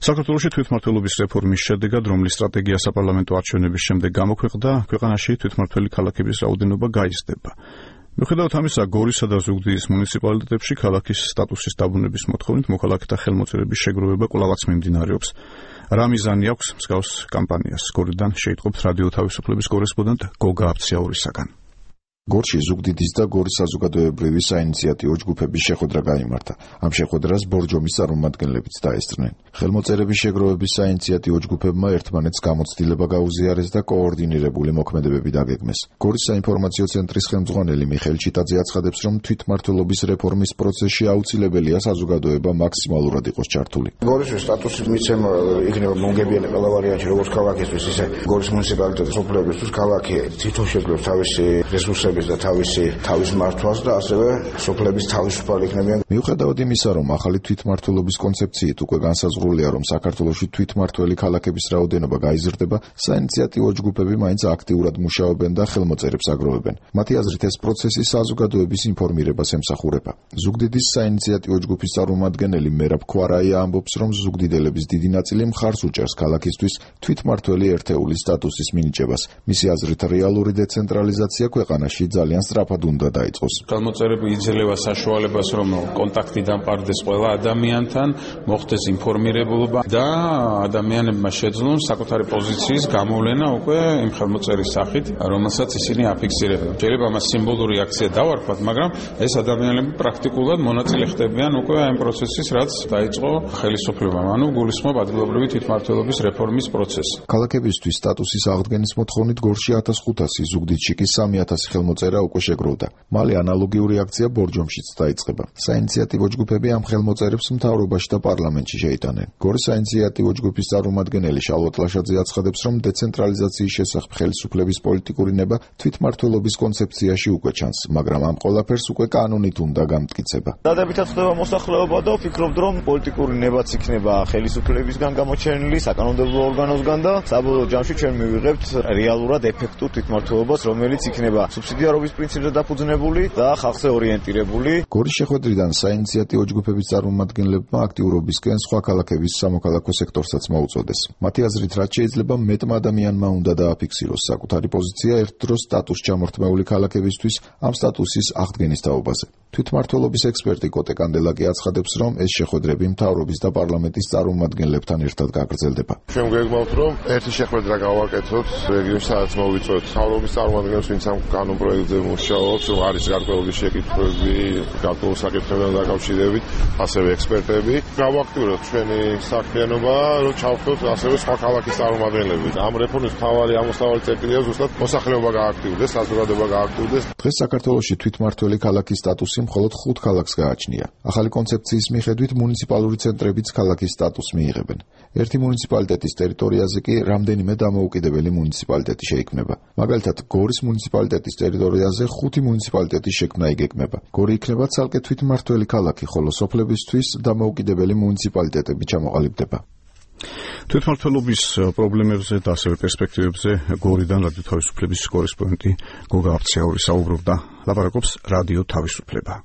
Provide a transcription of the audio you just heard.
საქართველოში თვითმმართველობის რეფორმის შედეგად, რომლის სტრატეგია საპარლამენტო არჩევნების შემდეგ გამოქვეყნდა, ქვეყანაში თვითმმართველი ქალაქების რაოდენობა გაიზრდება. მიუხედავად ამისა, გორისა და ზუგდიდის მუნიციპალიტეტებში ქალაქის სტატუსის დაბრუნების მოთხოვნით მოქალაქეთა ხელმოწერების შეგროვება კვლავაც მიმდინარეობს. რა მიზანი აქვს მსგავს კამპანიას? გორიდან შეიტყობთ რადიო თავისუფლების კორესპონდენტ გოგა აბციაურისაგან. გორში ზუგდიდის და გორის საზოგადოებრივი საინიციატივო ჯგუფების შეხვედრა გაიმართა. ამ შეხვედრას ბორჯომის წარმომადგენლებიც დაესწრნენ. ხელმოწერების შეგროვების საინიციატივო ჯგუფებმა ერთმანეთს გამოცდილება გაუზიარეს და კოორდინირებული მოქმედებები დაგეგმეს. გორის საინფორმაციო ცენტრის ხელმძღვანელი მიხეილ ჩიტაძე აცხადებს, რომ თვითმმართველობის რეფორმის პროცესში აუცილებელია საზოგადოება მაქსიმალურად იყოს ჩართული. გორისთვის სტატუსის მიცემა იქნება მომგებიანი ყველა ვარიანტი, როგორც ქალაქისთვის, ისე გორის მუნიციპალიტეტის სოფლებისთვის. ქალაქი თვითონ შეძლებს თავისი რესურსები და თავის მართვას და ასევე სოფლების თავისუფალი იქნებიან. მიუხედავად იმისა, რომ ახალი თვითმმართველობის კონცეფციით უკვე განსაზღვრულია, რომ საქართველოში თვითმმართველი ქალაქების რაოდენობა გაიზრდება, საინიციატივო ჯგუფები მაინც აქტიურად მუშაობენ და ხელმოწერებს აგროვებენ. მათი აზრით, ეს პროცესი საზოგადოების ინფორმირებას ემსახურება. ზუგდიდის საინიციატივო ჯგუფის წარმომადგენელი მერაბ ქვარაია ამბობს, რომ ზუგდიდელების დიდი ნაწილი მხარს უჭერს ქალაქისთვის თვითმმართველი ერთეულის სტატუსის მინიჭებას. მისი აზრით, რეალური დეცენტრალიზაცია ქვეყანაში ძალიან სწრაფად უნდა დაიწყოს. ხელმოწერები იძლევა საშუალებას, რომ კონტაქტი დამყარდეს ყველა ადამიანთან, მოხდეს ინფორმირებულობა და ადამიანებმა შეძლონ საკუთარი პოზიციის გამოვლენა უკვე იმ ხელმოწერის სახით, რომელსაც ისინი აფიქსირებენ. შეიძლება მას სიმბოლური აქცია დავარქვათ, მაგრამ ეს ადამიანები პრაქტიკულად მონაწილე ხდებიან უკვე ამ პროცესის, რაც დაიწყო ხელისუფლებამ, ანუ გულისხმობ ადგილობრივი თვითმმართველობის რეფორმის პროცესი. ქალაქებისთვის სტატუსის აღდგენის მოთხოვნით გორში 1500, ზუგდიდში კი 3000 ხელმოწერა უკვე შეგროვდა. მალე ანალოგიური აქცია ბორჯომშიც დაიწყება. საინიციატივო ჯგუფები ამ ხელმოწერებს მთავრობაში და პარლამენტში შეიტანენ. გორის საინიციატივო ჯგუფის წარმომადგენელი შალვატ ლაშაძე აცხადებს, რომ დეცენტრალიზაციის შესახებ ხელისუფლების პოლიტიკური ნება თვითმმართველობის კონცეფციაში უკვე ჩანს, მაგრამ ამ ყველაფერს უკვე კანონით უნდა გამტკიცება. დადებითად ხდება მოსახლეობა და ვფიქრობთ, რომ პოლიტიკური ნებაც იქნება ხელისუფლებისგან გამოჩენილი, საკანონმდებლო ორგანოსგან და საბოლოო ჯამში ჩვენ მივიღებთ რეალურად ეფექტურ თვითმმართველობას, რომელიც იქნება სუბსიდიარობის პრინციპზე დაფუძნებული და ხალხზე ორიენტირებული. გორის შეხვედრიდან საინიციატივო ჯგუფების წარმომადგენლებმა აქტიურობისკენ სხვა ქალაქების სამოქალაქო სექტორსაც მოუწოდეს. მათი აზრით, რაც შეიძლება მეტმა ადამიანმა უნდა დააფიქსიროს საკუთარი პოზიცია ერთ დროს სტატუს ჩამორთმეული ქალაქებისთვის ამ სტატუსის აღდგენის თაობაზე. თვითმმართველობის ექსპერტი კოტე კანდელაკი აცხადებს, რომ ეს შეხვედრები მთავრობის და პარლამენტის წარმომადგენლებთან ერთად გაგრძელდება. ჩვენ გვეგმავთ, რომ ერთი შეხვედრა გავაკეთოთ რეგიონში, სადაც მოვიწვევთ მთავრობის წარმომადგენლებს, ვინც ამ კანონ პროექტზე მუშაობს, რომ არის გარკვეული შეკითხვები, გარკვეულ საკითხებთან დაკავშირებით, ასევე ექსპერტები. გავაქტიუროთ ჩვენი საქმიანობა, რომ ჩავხდოთ ასევე სხვა ქალაქის წარმომადგენლები. ამ რეფორმის მთავარი ამოსავალი წერტილია ზუსტად მოსახლეობა გააქტიურდეს, საზოგადოება გააქტიურდეს. დღეს საქართველოში თვითმმართველი ქალაქის სტატუსი მხოლოდ 5 ქალაქს გააჩნია. ახალი კონცეფციის მიხედვით მუნიციპალური ცენტრებიც ქალაქის სტატუსს მიიღებენ. ერთი მუნიციპალიტეტის ტერიტორიაზე კი რამდენიმე დამოუკიდებელი მუნიციპალიტეტი შეიქმნება. მაგალითად, გორის მუნიციპალიტეტის ტერიტორიაზე 5 მუნიციპალიტეტის შექმნა იგეგმება. გორი იქნება ცალკე თვითმმართველი ქალაქი, ხოლო სოფლებისთვის დამოუკიდებელი მუნიციპალიტეტები ჩამოყალიბდება. თვითმმართველობის პრობლემებზე და ასევე პერსპექტივებზე გორიდან რადიო თავისუფლების კორესპონდენტი გოგა აბციაური საუბრობდა. ლაპარაკობს რადიო თავისუფლება.